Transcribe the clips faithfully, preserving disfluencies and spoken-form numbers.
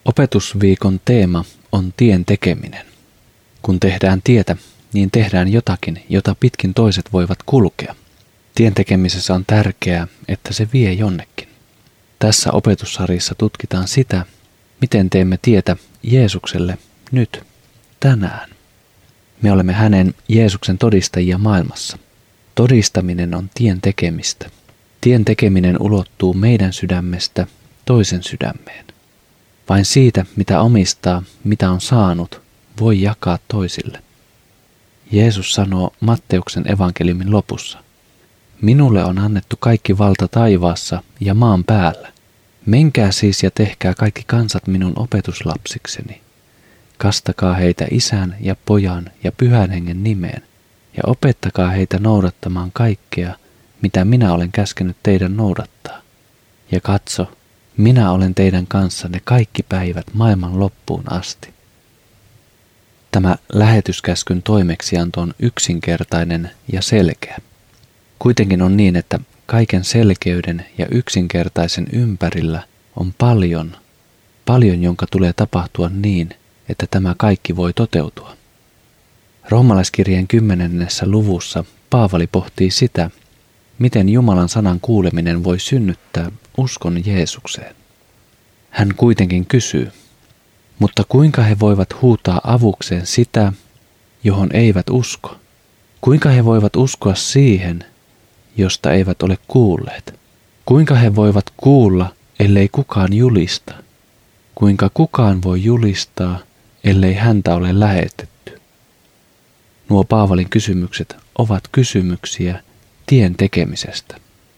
Opetusviikon teema on tien tekeminen. Kun tehdään tietä, niin tehdään jotakin, jota pitkin toiset voivat kulkea. Tien tekemisessä on tärkeää, että se vie jonnekin. Tässä opetussarjassa tutkitaan sitä, miten teemme tietä Jeesukselle nyt, tänään. Me olemme hänen Jeesuksen todistajia maailmassa. Todistaminen on tien tekemistä. Tien tekeminen ulottuu meidän sydämestä toisen sydämeen. Vain siitä, mitä omistaa, mitä on saanut, voi jakaa toisille. Jeesus sanoo Matteuksen evankeliumin lopussa: Minulle on annettu kaikki valta taivaassa ja maan päällä. Menkää siis ja tehkää kaikki kansat minun opetuslapsikseni. Kastakaa heitä Isän ja Pojan ja Pyhän Hengen nimeen ja opettakaa heitä noudattamaan kaikkea, mitä minä olen käskenyt teidän noudattaa. Ja katso, minä olen teidän kanssanne kaikki päivät maailman loppuun asti. Tämä lähetyskäskyn toimeksianto on yksinkertainen ja selkeä. Kuitenkin on niin, että kaiken selkeyden ja yksinkertaisen ympärillä on paljon, paljon, jonka tulee tapahtua niin, että tämä kaikki voi toteutua. Roomalaiskirjeen kymmenennessä luvussa Paavali pohtii sitä, miten Jumalan sanan kuuleminen voi synnyttää uskon Jeesukseen. Hän kuitenkin kysyy, mutta kuinka he voivat huutaa avukseen sitä, johon eivät usko? Kuinka he voivat uskoa siihen, josta eivät ole kuulleet? Kuinka he voivat kuulla, ellei kukaan julista? Kuinka kukaan voi julistaa, ellei häntä ole lähetetty? Nuo Paavalin kysymykset ovat kysymyksiä tien tekemisestä.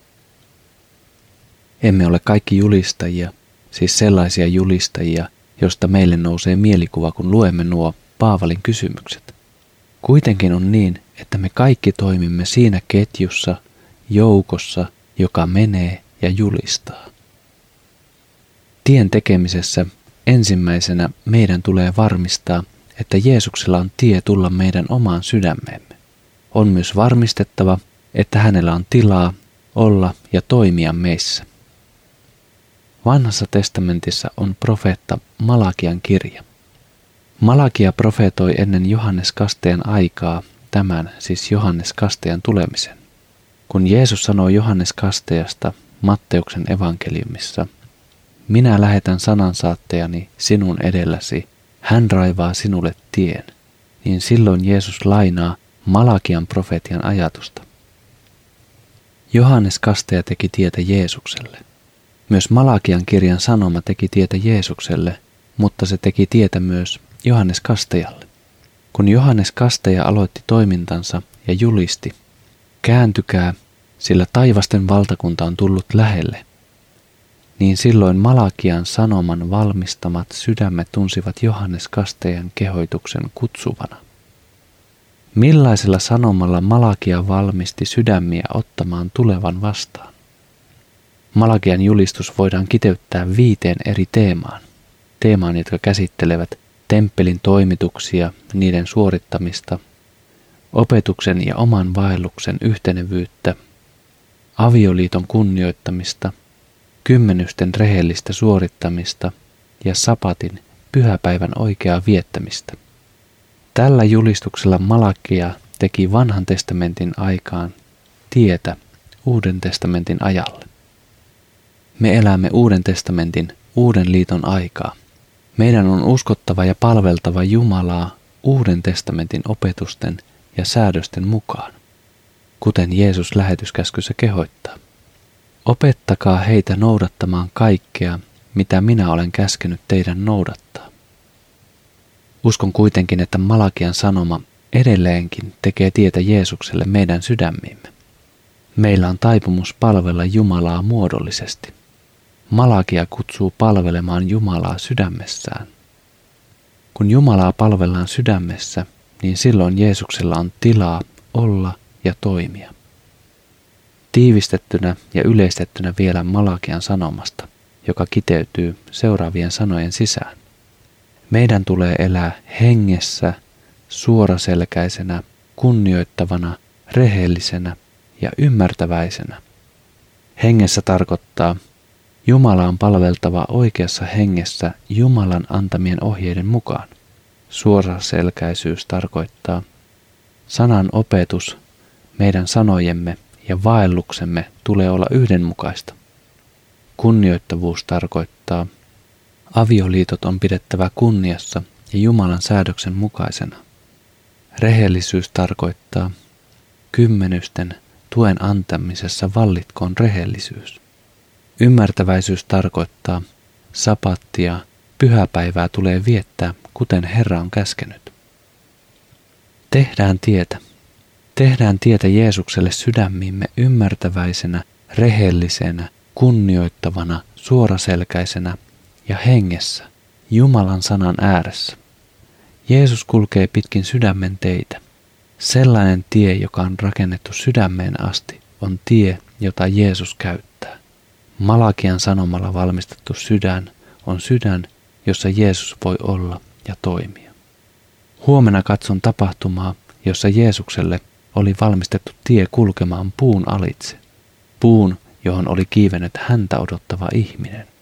Emme ole kaikki julistajia, siis sellaisia julistajia, josta meille nousee mielikuva, kun luemme nuo Paavalin kysymykset. Kuitenkin on niin, että me kaikki toimimme siinä ketjussa, joukossa, joka menee ja julistaa. Tien tekemisessä ensimmäisenä meidän tulee varmistaa, että Jeesuksella on tie tulla meidän omaan sydämeemme. On myös varmistettava, että hänellä on tilaa olla ja toimia meissä. Vanhassa testamentissa on profeetta Malakian kirja. Malakia profeetoi ennen Johannes Kastajan aikaa tämän, siis Johannes Kastajan tulemisen. Kun Jeesus sanoo Johannes Kastajasta Matteuksen evankeliumissa: Minä lähetän sanansaattajani sinun edelläsi, hän raivaa sinulle tien, niin silloin Jeesus lainaa Malakian profeetian ajatusta. Johannes Kastaja teki tietä Jeesukselle. Myös Malakian kirjan sanoma teki tietä Jeesukselle, mutta se teki tietä myös Johannes Kastajalle. Kun Johannes Kastaja aloitti toimintansa ja julisti: Kääntykää, sillä taivasten valtakunta on tullut lähelle, niin silloin Malakian sanoman valmistamat sydämet tunsivat Johannes Kastajan kehoituksen kutsuvana. Millaisella sanomalla Malakia valmisti sydämiä ottamaan tulevan vastaan? Malakian julistus voidaan kiteyttää viiteen eri teemaan. Teemaan, jotka käsittelevät temppelin toimituksia, niiden suorittamista, opetuksen ja oman vaelluksen yhtenevyyttä, avioliiton kunnioittamista, kymmenysten rehellistä suorittamista ja sapatin pyhäpäivän oikeaa viettämistä. Tällä julistuksella Malakia teki vanhan testamentin aikaan tietä Uuden testamentin ajalle. Me elämme Uuden testamentin, Uuden liiton aikaa. Meidän on uskottava ja palveltava Jumalaa Uuden testamentin opetusten ja säädösten mukaan, kuten Jeesus lähetyskäskyssä kehoittaa. Opettakaa heitä noudattamaan kaikkea, mitä minä olen käskenyt teidän noudattaa. Uskon kuitenkin, että Malakian sanoma edelleenkin tekee tietä Jeesukselle meidän sydämiimme. Meillä on taipumus palvella Jumalaa muodollisesti. Malakia kutsuu palvelemaan Jumalaa sydämessään. Kun Jumalaa palvellaan sydämessä, niin silloin Jeesuksella on tilaa olla ja toimia. Tiivistettynä ja yleistettynä vielä Malakian sanomasta, joka kiteytyy seuraavien sanojen sisään. Meidän tulee elää hengessä, suoraselkäisenä, kunnioittavana, rehellisenä ja ymmärtäväisenä. Hengessä tarkoittaa Jumala on palveltava oikeassa hengessä Jumalan antamien ohjeiden mukaan. Suoraselkäisyys tarkoittaa sanan opetus, meidän sanojemme ja vaelluksemme tulee olla yhdenmukaista. Kunnioittavuus tarkoittaa avioliitot on pidettävä kunniassa ja Jumalan säädöksen mukaisena. Rehellisyys tarkoittaa kymmenysten tuen antamisessa vallitkoon rehellisyys. Ymmärtäväisyys tarkoittaa sapattia, pyhäpäivää tulee viettää, kuten Herra on käskenyt. Tehdään tietä. Tehdään tietä Jeesukselle sydämiimme ymmärtäväisenä, rehellisenä, kunnioittavana, suoraselkäisenä ja hengessä, Jumalan sanan ääressä. Jeesus kulkee pitkin sydämen teitä. Sellainen tie, joka on rakennettu sydämeen asti, on tie, jota Jeesus käyttää. Malakian sanomalla valmistettu sydän on sydän, jossa Jeesus voi olla ja toimia. Huomenna katson tapahtumaa, jossa Jeesukselle oli valmistettu tie kulkemaan puun alitse. Puun, johon oli kiivennyt häntä odottava ihminen.